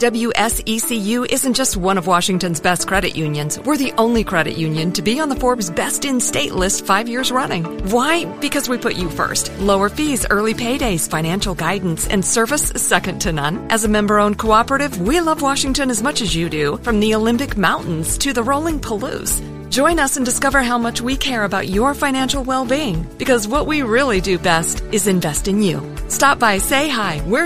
WSECU isn't just one of Washington's best credit unions. We're the only credit union to be on the Forbes Best in State list 5 years running. Why? Because we put you first. Lower fees, early paydays, financial guidance, and service second to none. As a member-owned cooperative, we love Washington as much as you do, from the Olympic Mountains to the rolling Palouse. Join us and discover how much we care about your financial well-being, because what we really do best is invest in you. Stop by, say hi. We're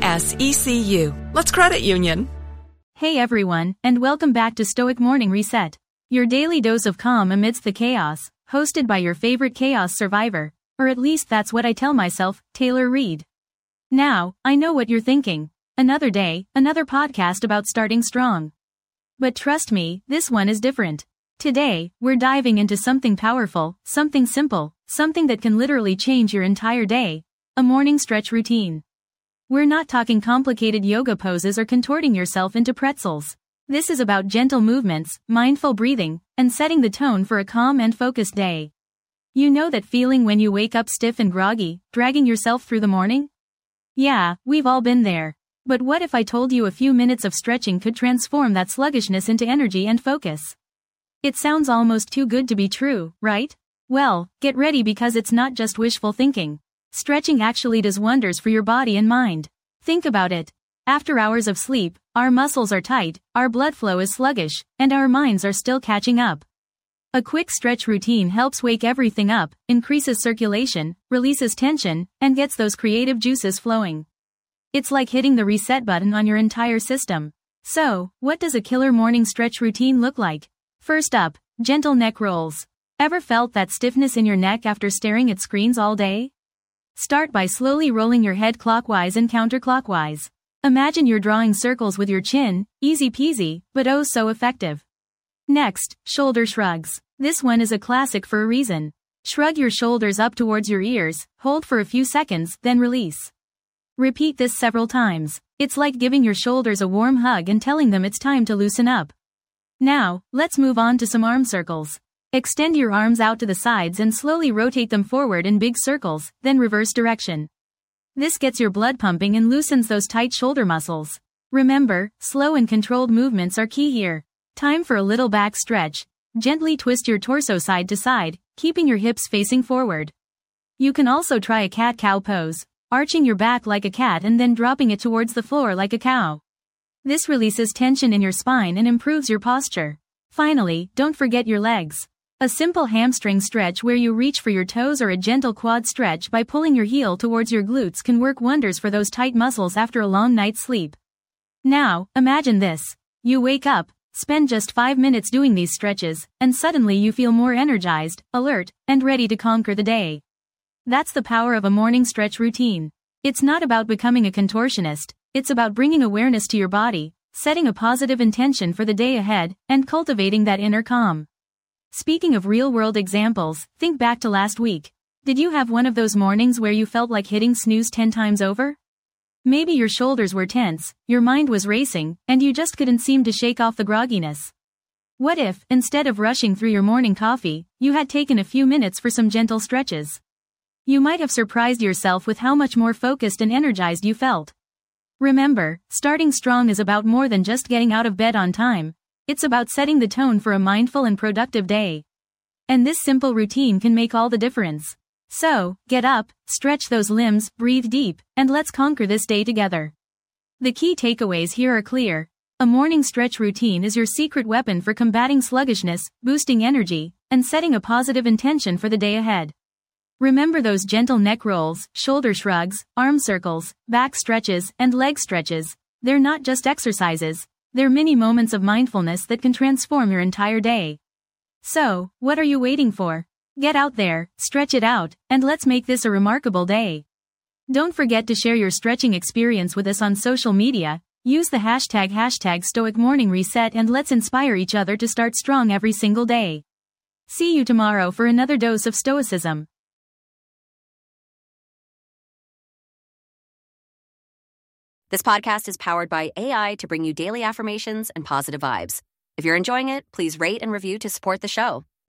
WSECU. Let's credit union. Hey everyone, and welcome back to Stoic Morning Reset, your daily dose of calm amidst the chaos, hosted by your favorite chaos survivor, or at least that's what I tell myself, Taylor Reed. Now, I know what you're thinking. Another day, another podcast about starting strong. But trust me, this one is different. Today, we're diving into something powerful, something simple, something that can literally change your entire day, a morning stretch routine. We're not talking complicated yoga poses or contorting yourself into pretzels. This is about gentle movements, mindful breathing, and setting the tone for a calm and focused day. You know that feeling when you wake up stiff and groggy, dragging yourself through the morning? Yeah, we've all been there. But what if I told you a few minutes of stretching could transform that sluggishness into energy and focus? It sounds almost too good to be true, right? Well, get ready because it's not just wishful thinking. Stretching actually does wonders for your body and mind. Think about it. After hours of sleep, our muscles are tight, our blood flow is sluggish, and our minds are still catching up. A quick stretch routine helps wake everything up, increases circulation, releases tension, and gets those creative juices flowing. It's like hitting the reset button on your entire system. So, what does a killer morning stretch routine look like? First up, gentle neck rolls. Ever felt that stiffness in your neck after staring at screens all day? Start by slowly rolling your head clockwise and counterclockwise. Imagine you're drawing circles with your chin, easy peasy, but oh so effective. Next, shoulder shrugs. This one is a classic for a reason. Shrug your shoulders up towards your ears, hold for a few seconds, then release. Repeat this several times. It's like giving your shoulders a warm hug and telling them it's time to loosen up. Now, let's move on to some arm circles. Extend your arms out to the sides and slowly rotate them forward in big circles, then reverse direction. This gets your blood pumping and loosens those tight shoulder muscles. Remember, slow and controlled movements are key here. Time for a little back stretch. Gently twist your torso side to side, keeping your hips facing forward. You can also try a cat-cow pose, arching your back like a cat and then dropping it towards the floor like a cow. This releases tension in your spine and improves your posture. Finally, don't forget your legs. A simple hamstring stretch where you reach for your toes or a gentle quad stretch by pulling your heel towards your glutes can work wonders for those tight muscles after a long night's sleep. Now, imagine this. You wake up, spend just 5 minutes doing these stretches, and suddenly you feel more energized, alert, and ready to conquer the day. That's the power of a morning stretch routine. It's not about becoming a contortionist. It's about bringing awareness to your body, setting a positive intention for the day ahead, and cultivating that inner calm. Speaking of real-world examples, think back to last week. Did you have one of those mornings where you felt like hitting snooze 10 times over? Maybe your shoulders were tense, your mind was racing, and you just couldn't seem to shake off the grogginess. What if, instead of rushing through your morning coffee, you had taken a few minutes for some gentle stretches? You might have surprised yourself with how much more focused and energized you felt. Remember, starting strong is about more than just getting out of bed on time. It's about setting the tone for a mindful and productive day. And this simple routine can make all the difference. So, get up, stretch those limbs, breathe deep, and let's conquer this day together. The key takeaways here are clear. A morning stretch routine is your secret weapon for combating sluggishness, boosting energy, and setting a positive intention for the day ahead. Remember those gentle neck rolls, shoulder shrugs, arm circles, back stretches, and leg stretches. They're not just exercises. They're mini moments of mindfulness that can transform your entire day. So, what are you waiting for? Get out there, stretch it out, and let's make this a remarkable day. Don't forget to share your stretching experience with us on social media. Use the hashtag Stoic Morning Reset and let's inspire each other to start strong every single day. See you tomorrow for another dose of stoicism. This podcast is powered by AI to bring you daily affirmations and positive vibes. If you're enjoying it, please rate and review to support the show.